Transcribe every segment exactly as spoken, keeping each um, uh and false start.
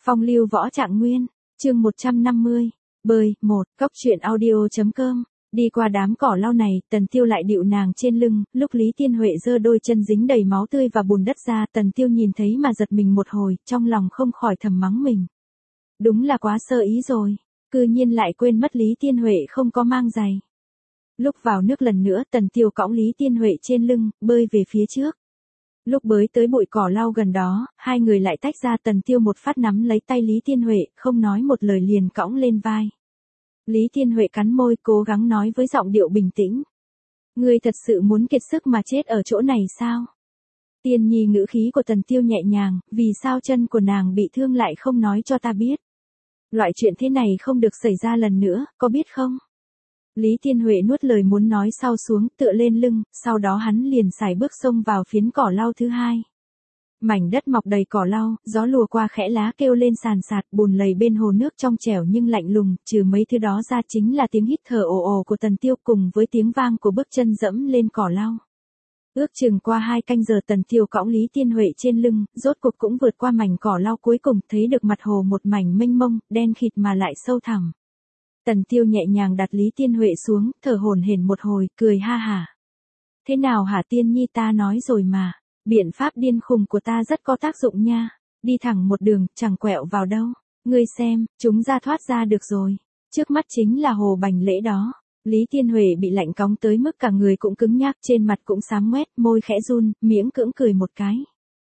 Phong lưu võ trạng nguyên, chương một trăm năm mươi, bơi, một, cốc truyện audio.com. Đi qua đám cỏ lau này, Tần Tiêu lại điệu nàng trên lưng, lúc Lý Tiên Huệ giơ đôi chân dính đầy máu tươi và bùn đất ra, Tần Tiêu nhìn thấy mà giật mình một hồi, trong lòng không khỏi thầm mắng mình. Đúng là quá sơ ý rồi, cư nhiên lại quên mất Lý Tiên Huệ không có mang giày. Lúc vào nước lần nữa, Tần Tiêu cõng Lý Tiên Huệ trên lưng, bơi về phía trước. Lúc bơi tới bụi cỏ lau gần đó, hai người lại tách ra, Tần Tiêu một phát nắm lấy tay Lý Tiên Huệ, không nói một lời liền cõng lên vai. Lý Tiên Huệ cắn môi cố gắng nói với giọng điệu bình tĩnh. Ngươi thật sự muốn kiệt sức mà chết ở chỗ này sao? Tiên nhi ngữ khí của Tần Tiêu nhẹ nhàng, vì sao chân của nàng bị thương lại không nói cho ta biết. Loại chuyện thế này không được xảy ra lần nữa, có biết không? Lý Tiên Huệ nuốt lời muốn nói sau xuống, tựa lên lưng, sau đó hắn liền sải bước xông vào phiến cỏ lau thứ hai. Mảnh đất mọc đầy cỏ lau, gió lùa qua khẽ lá kêu lên sàn sạt, bùn lầy bên hồ nước trong trẻo nhưng lạnh lùng, trừ mấy thứ đó ra chính là tiếng hít thở ồ ồ của Tần Tiêu cùng với tiếng vang của bước chân dẫm lên cỏ lau. Ước chừng qua hai canh giờ Tần Tiêu cõng Lý Tiên Huệ trên lưng, rốt cuộc cũng vượt qua mảnh cỏ lau cuối cùng, thấy được mặt hồ một mảnh mênh mông, đen khịt mà lại sâu thẳm. Tần Tiêu nhẹ nhàng đặt Lý Tiên Huệ xuống, thở hổn hển một hồi, cười ha hả. Thế nào hả Tiên nhi, ta nói rồi mà, biện pháp điên khùng của ta rất có tác dụng nha, đi thẳng một đường, chẳng quẹo vào đâu, ngươi xem, chúng ra thoát ra được rồi, trước mắt chính là hồ Bành Lễ đó. Lý Tiên Huệ bị lạnh cóng tới mức cả người cũng cứng nhắc, trên mặt cũng xám ngoét, môi khẽ run, miễn cưỡng cười một cái.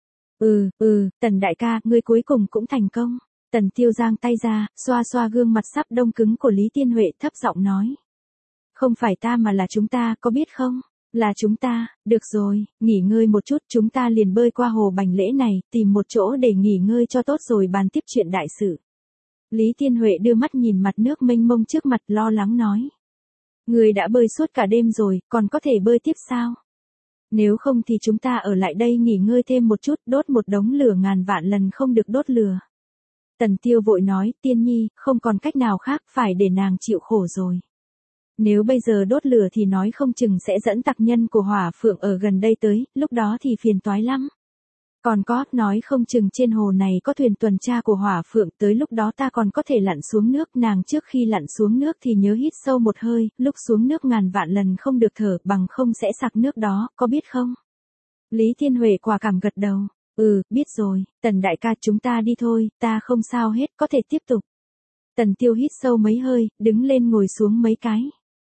Ừ, ừ, Tần đại ca, ngươi cuối cùng cũng thành công. Tần Tiêu giang tay ra, xoa xoa gương mặt sắp đông cứng của Lý Tiên Huệ, thấp giọng nói. Không phải ta mà là chúng ta, có biết không? Là chúng ta, được rồi, nghỉ ngơi một chút, chúng ta liền bơi qua hồ Bành Lễ này, tìm một chỗ để nghỉ ngơi cho tốt rồi bàn tiếp chuyện đại sự. Lý Tiên Huệ đưa mắt nhìn mặt nước mênh mông trước mặt, lo lắng nói. Người đã bơi suốt cả đêm rồi, còn có thể bơi tiếp sao? Nếu không thì chúng ta ở lại đây nghỉ ngơi thêm một chút, đốt một đống lửa ngàn vạn lần không được đốt lửa. Tần Tiêu vội nói, Tiên nhi, không còn cách nào khác, phải để nàng chịu khổ rồi. Nếu bây giờ đốt lửa thì nói không chừng sẽ dẫn tặc nhân của Hỏa Phượng ở gần đây tới, lúc đó thì phiền toái lắm. Còn có, nói không chừng trên hồ này có thuyền tuần tra của Hỏa Phượng, tới lúc đó ta còn có thể lặn xuống nước. Nàng trước khi lặn xuống nước thì nhớ hít sâu một hơi, lúc xuống nước ngàn vạn lần không được thở, bằng không sẽ sặc nước đó, có biết không? Lý Tiên Huệ quả cảm gật đầu. Ừ, biết rồi, Tần đại ca, chúng ta đi thôi, ta không sao hết, có thể tiếp tục. Tần Tiêu hít sâu mấy hơi, đứng lên ngồi xuống mấy cái.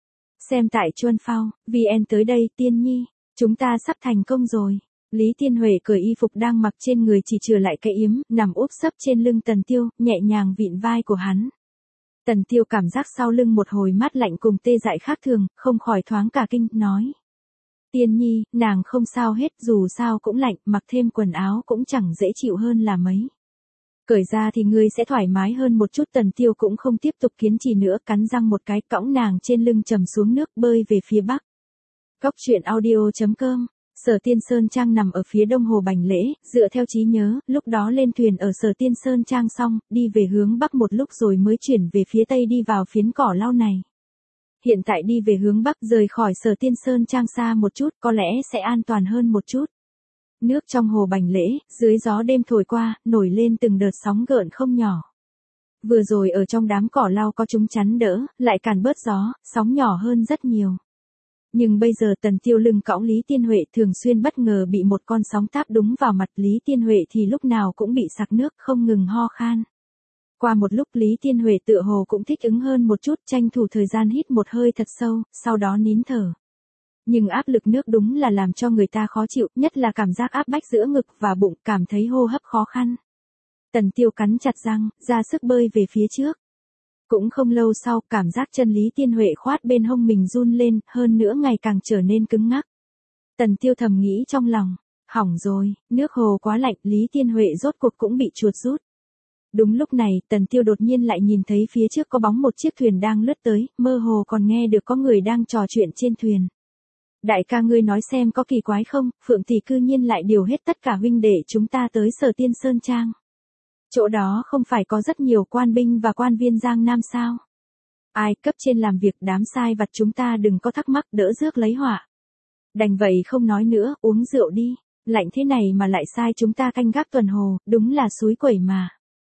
Xem tại Chuân Phao, vê en tới đây, Tiên nhi, chúng ta sắp thành công rồi. Lý Tiên Huệ cởi y phục đang mặc trên người, chỉ chừa lại cái yếm, nằm úp sấp trên lưng Tần Tiêu, nhẹ nhàng vịn vai của hắn. Tần Tiêu cảm giác sau lưng một hồi mát lạnh cùng tê dại khác thường, không khỏi thoáng cả kinh, nói. Tiên nhi, nàng không sao hết, dù sao cũng lạnh, mặc thêm quần áo cũng chẳng dễ chịu hơn là mấy. Cởi ra thì ngươi sẽ thoải mái hơn một chút. Tần Tiêu cũng không tiếp tục kiên trì nữa, cắn răng một cái, cõng nàng trên lưng trầm xuống nước, bơi về phía bắc. Cốc truyện audio.com. Sở Tiên Sơn Trang nằm ở phía đông hồ Bành Lễ, dựa theo trí nhớ, lúc đó lên thuyền ở Sở Tiên Sơn Trang xong, đi về hướng bắc một lúc rồi mới chuyển về phía tây đi vào phiến cỏ lau này. Hiện tại đi về hướng bắc, rời khỏi Sở Tiên Sơn Trang xa một chút, có lẽ sẽ an toàn hơn một chút. Nước trong hồ Bành Lễ, dưới gió đêm thổi qua, nổi lên từng đợt sóng gợn không nhỏ. Vừa rồi ở trong đám cỏ lau có chúng chắn đỡ, lại càn bớt gió, sóng nhỏ hơn rất nhiều. Nhưng bây giờ Tần Tiêu lưng cõng Lý Tiên Huệ thường xuyên bất ngờ bị một con sóng táp đúng vào mặt. Lý Tiên Huệ thì lúc nào cũng bị sặc nước, không ngừng ho khan. Qua một lúc Lý Tiên Huệ tựa hồ cũng thích ứng hơn một chút, tranh thủ thời gian hít một hơi thật sâu, sau đó nín thở. Nhưng áp lực nước đúng là làm cho người ta khó chịu, nhất là cảm giác áp bách giữa ngực và bụng, cảm thấy hô hấp khó khăn. Tần Tiêu cắn chặt răng, ra sức bơi về phía trước. Cũng không lâu sau, cảm giác chân Lý Tiên Huệ khoát bên hông mình run lên, hơn nữa ngày càng trở nên cứng ngắc. Tần Tiêu thầm nghĩ trong lòng, hỏng rồi, nước hồ quá lạnh, Lý Tiên Huệ rốt cuộc cũng bị chuột rút. Đúng lúc này, Tần Tiêu đột nhiên lại nhìn thấy phía trước có bóng một chiếc thuyền đang lướt tới, mơ hồ còn nghe được có người đang trò chuyện trên thuyền. Đại ca, ngươi nói xem có kỳ quái không, Phượng tỷ cư nhiên lại điều hết tất cả huynh đệ chúng ta tới Sở Tiên Sơn Trang. Chỗ đó không phải có rất nhiều quan binh và quan viên Giang Nam sao? Ai cấp trên làm việc, đám sai vặt chúng ta đừng có thắc mắc, đỡ rước lấy họa. Đành vậy không nói nữa, uống rượu đi, lạnh thế này mà lại sai chúng ta canh gác tuần hồ, đúng là xúi quẩy mà.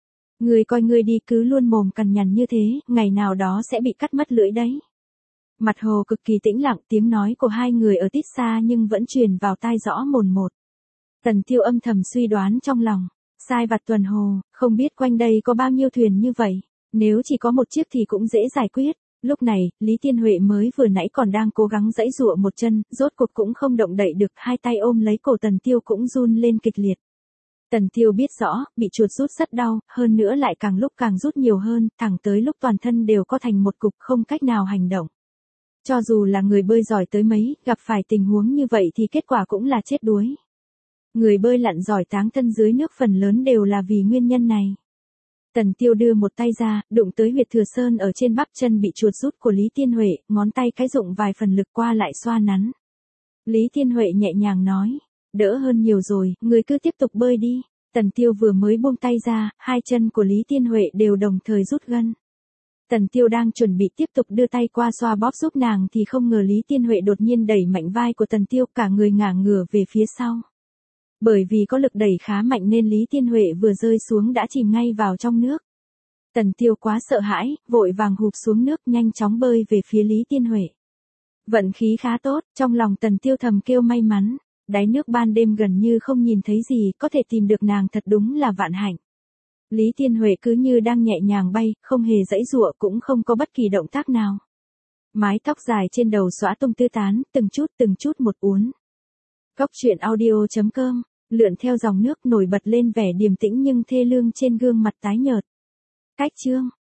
Ngươi coi ngươi đi cứ luôn mồm cằn nhằn như thế, ngày nào đó sẽ bị cắt mất lưỡi đấy. Mặt hồ cực kỳ tĩnh lặng, tiếng nói của hai người ở tít xa nhưng vẫn truyền vào tai rõ mồn một. Tần Tiêu âm thầm suy đoán trong lòng, sai vặt tuần hồ, không biết quanh đây có bao nhiêu thuyền như vậy, nếu chỉ có một chiếc thì cũng dễ giải quyết. Lúc này, Lý Tiên Huệ mới vừa nãy còn đang cố gắng giãy giụa một chân, rốt cuộc cũng không động đậy được, hai tay ôm lấy cổ Tần Tiêu cũng run lên kịch liệt. Tần Tiêu biết rõ, bị chuột rút rất đau, hơn nữa lại càng lúc càng rút nhiều hơn, thẳng tới lúc toàn thân đều co thành một cục không cách nào hành động. Cho dù là người bơi giỏi tới mấy, gặp phải tình huống như vậy thì kết quả cũng là chết đuối. Người bơi lặn giỏi táng thân dưới nước phần lớn đều là vì nguyên nhân này. Tần Tiêu đưa một tay ra, đụng tới huyệt thừa sơn ở trên bắp chân bị chuột rút của Lý Tiên Huệ, ngón tay cái dụng vài phần lực qua lại xoa nắn. Lý Tiên Huệ nhẹ nhàng nói, đỡ hơn nhiều rồi, người cứ tiếp tục bơi đi. Tần Tiêu vừa mới buông tay ra, hai chân của Lý Tiên Huệ đều đồng thời rút gân. Tần Tiêu đang chuẩn bị tiếp tục đưa tay qua xoa bóp giúp nàng thì không ngờ Lý Tiên Huệ đột nhiên đẩy mạnh vai của Tần Tiêu, cả người ngả ngửa về phía sau. Bởi vì có lực đẩy khá mạnh nên Lý Tiên Huệ vừa rơi xuống đã chìm ngay vào trong nước. Tần Tiêu quá sợ hãi, vội vàng hụp xuống nước nhanh chóng bơi về phía Lý Tiên Huệ. Vận khí khá tốt, trong lòng Tần Tiêu thầm kêu may mắn, đáy nước ban đêm gần như không nhìn thấy gì, có thể tìm được nàng thật đúng là vạn hạnh. Lý Tiên Huệ cứ như đang nhẹ nhàng bay, không hề giãy giụa cũng không có bất kỳ động tác nào. Mái tóc dài trên đầu xõa tung tứ tán, từng chút từng chút một uốn. Cóc truyện audio chấm com, lượn theo dòng nước nổi bật lên vẻ điềm tĩnh nhưng thê lương trên gương mặt tái nhợt. Cách chương